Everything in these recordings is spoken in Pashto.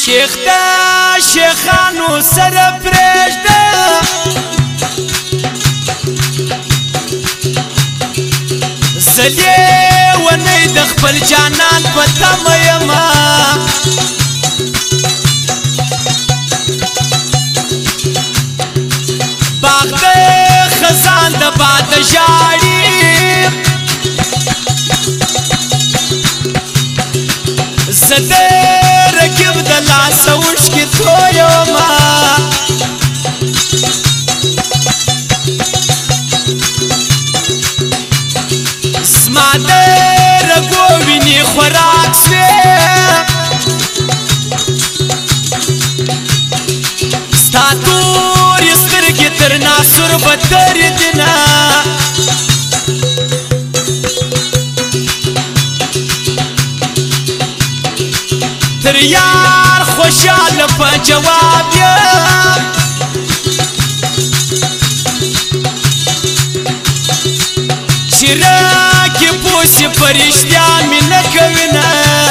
شیخ دا شیخانو سر پریږده زه ونی د خپل جانان په تمه یمه باغ د خزان د باد ژاړي زه د رقیب د لاسه اوښکې تویمه زما د رګو وینې خوراک سوې ستا تورې سترګې تر ناسور بدتر دینه تر یار خوشحاله په جواب یم چې راکې پوسې په رښتیا مې نه کوینه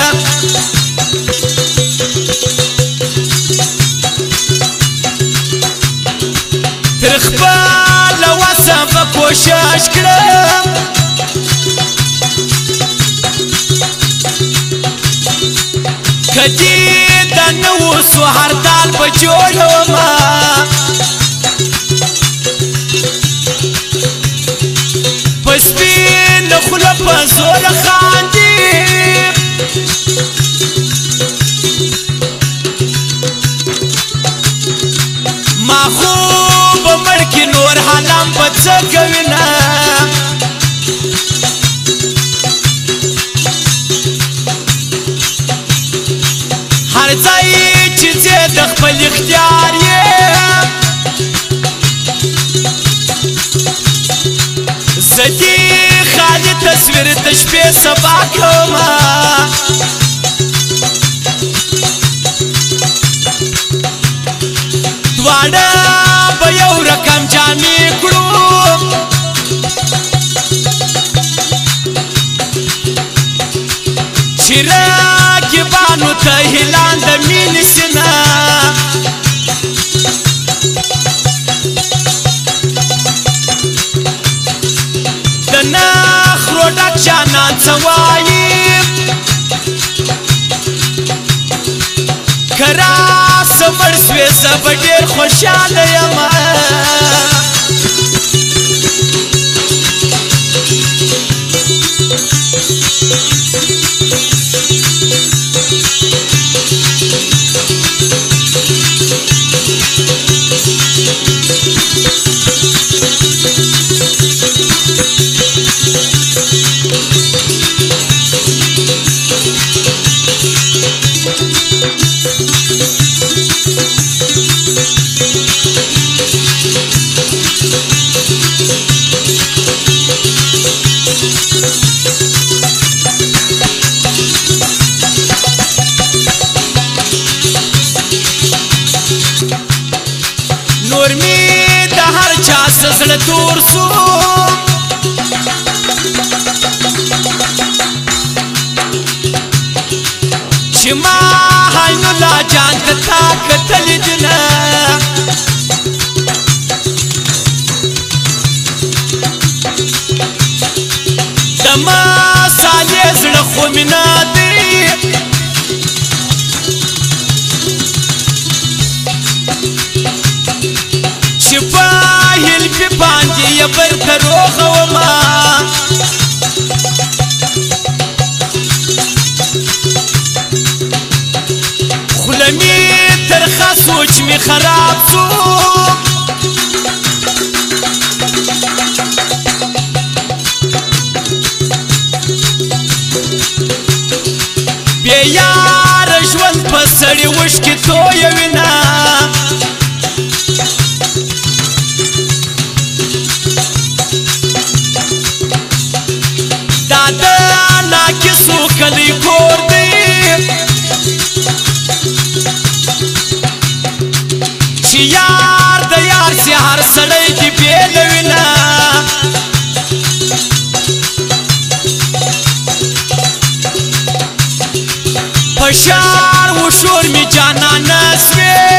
تر خپله وسه به کوشش کړم که دې د نه اوسو هر تال به جوړومه په سپینه خوله په زوره خاندي ما خو به مړ کې نور حالم به څه کوینه هر ځای چې ځې د خپل اختیار یې زه دې خالي تصویر د شپې سبا کومه دواړه به یو رقم جامې کړو چې راکبانو ته هلان د مینې سینه د نخرو ډک جانان څه وایي که راسه مړ سوې زه به ډېر خوشحاله یمه نور می د هر چا زړه تور سو چې ما هاینو لا جان ته تا کتلې دینه د مسالې زړه خو مې نه دی چې په هلپې باندې یې برته روغومه خوله مې ترخه سوچ مې خراب سو بې یاره ژوند په سړي اوښکې تویوینه دا د ناکسو کلی کور دی چې یار د یار سي هر سړی دې بېلوینه په شار و شور می جانان سوی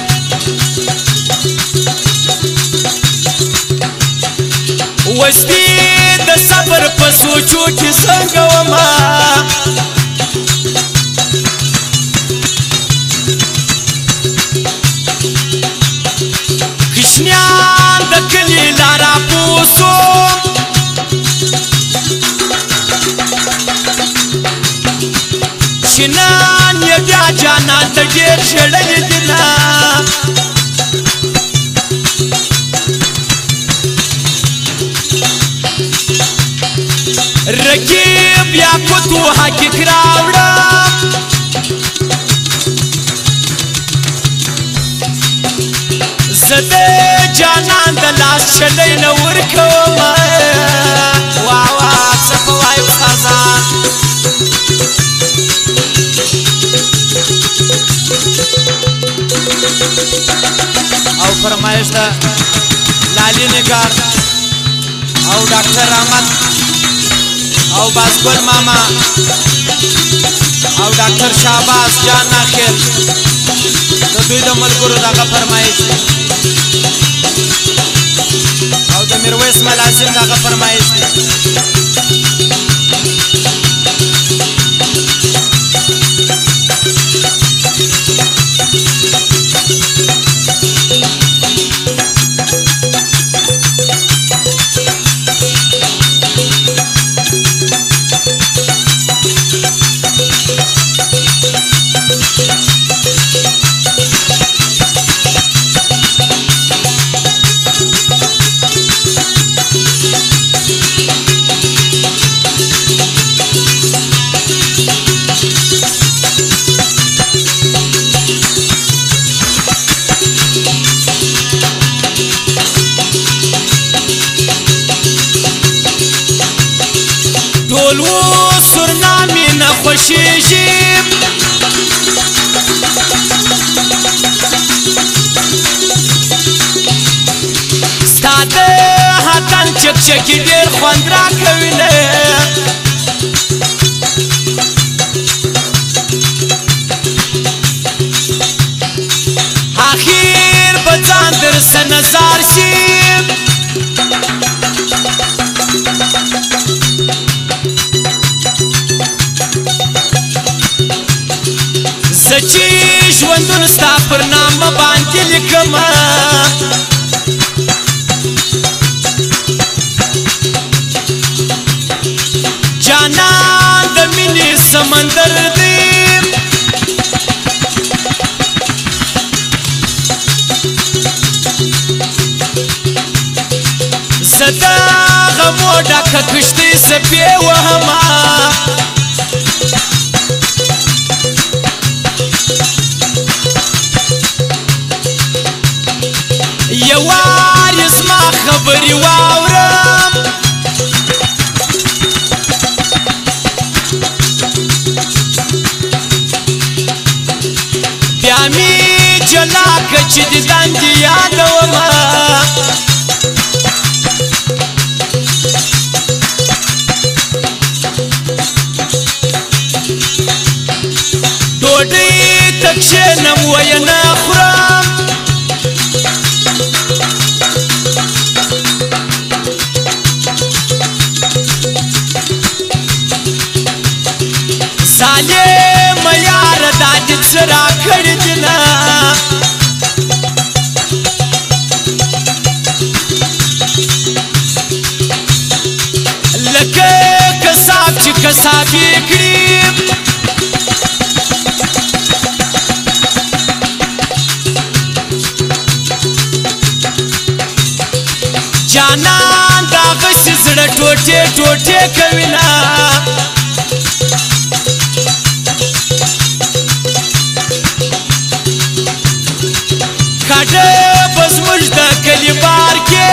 وستی د صبر په سوچو کې څنګه وما کشمیان د کلی لارا پوسو شنان یې بیا جانان ته ډېر ژړلي دي نه رقیب یا کتو حقیق راوڑم زده جانان دلاس چلی نور کوم واوا صفوائی خزان او فرمایش دا لالی نگار او ډاکټر احمد او باسګل ماما او ډاکټر شهباز جان ناخیل د دوی د ملګرو دغه فرمایش او د میرویس ملازم دغه فرمایش دی ټولو سرنامې نه خوښېږي ستا د هاتن چکچکي ډېر خوند راکوي نه اخر به ځان درسه نظر شي زه چې ژوندون ستا پر نامه باندې لیکمه جانان د مینې سمندر دی زه د غمو ډکه کښتۍ څپې وهمه یوارې زما خبرې واورم بیا مې جلا که چې د دندې یادومه ډوډۍ ته کښېنم ویه نه خورم ظالم یاره دا دې څه راکړي دي نه لکه کساب چې کسابي کړي جانان دغسې زړه ټوټې ټوټې کوي نه کډه به زموږ د کلي بار کې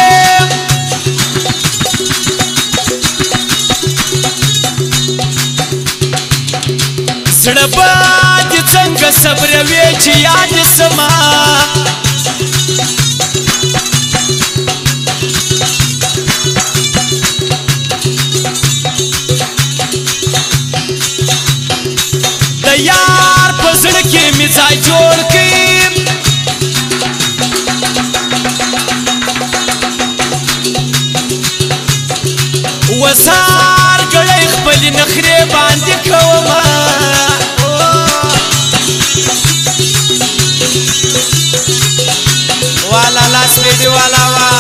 زړه به دې څنګه صبروې چې یاد سما د یار دی والا وا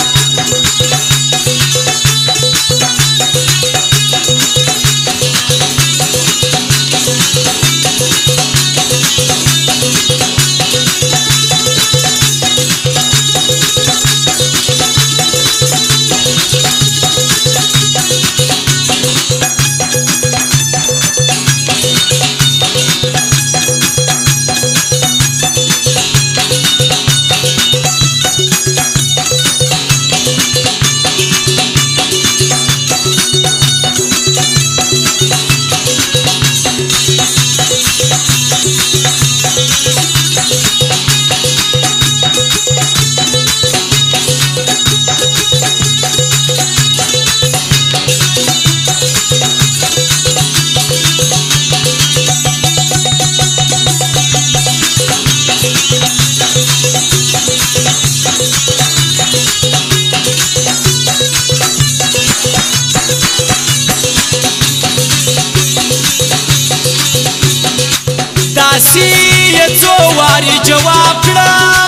داسې یې څو وارې جواب کړم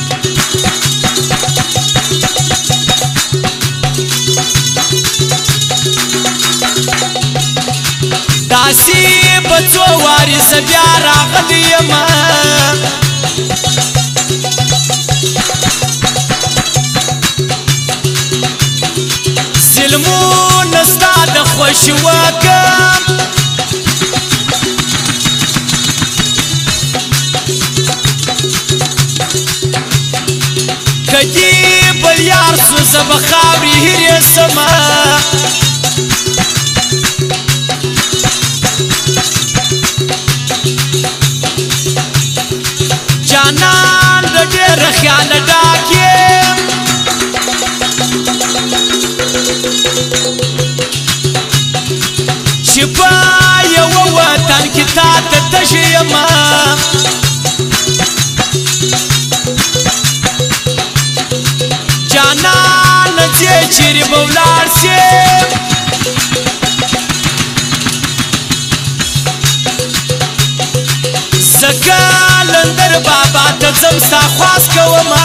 داسې به څو وارې زه بیا راغلی یمه ظلمونه ستا د خوښې وکم کدی بل یار سو زه به خاورې هیرې سمه جانان د ډېره خیاله ډاک یم چې په یوه وطن کې تا ته تږې یمه جانان ځې چیرې به ولاړ سې زه کلندر بابا ته ځم ستا خواست کومه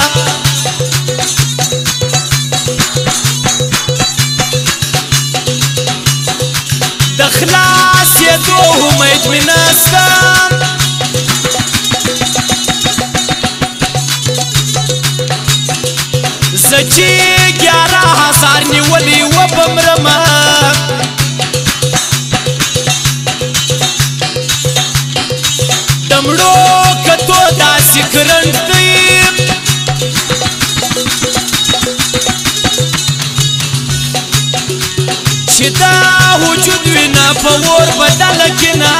د خلاصېدو امید مې نسته زه چې 11,000 نیولې وبمرمه د مړو کتو داسې کرنټ دی چې دا وجود وینه په اور بدله کې نه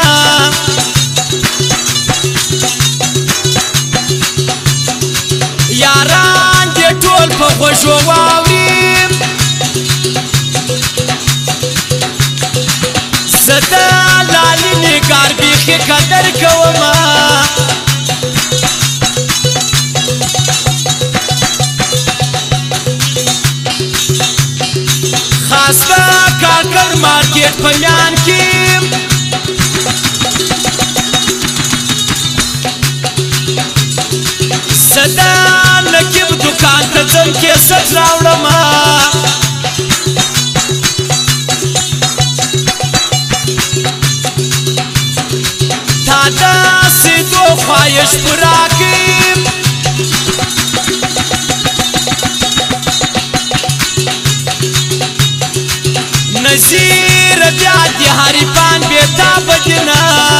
یاران دې ټول په خوښو واوري زه د لالي نګار بیخي قدر کومه خاص د کاکړ مارکیټ په میان کې زه د نقیب دکان ته ځم کیسټ راوړمه تا داسې دو خواهش پوره کړي نظیر بیا دې حریفان بېتابه دي نه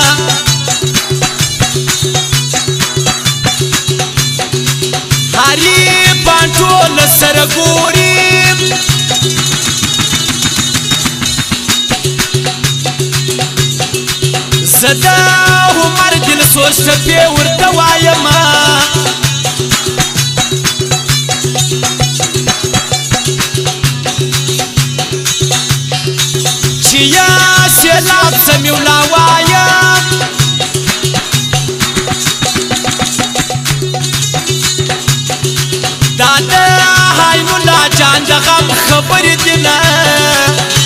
حریفان ټول سره ګوري زه د عمر دل سوچ ټپې ورته وایمه چې یا سیلاب سمیولا وایم دا د حی ملا جان د غم خبرې دي نه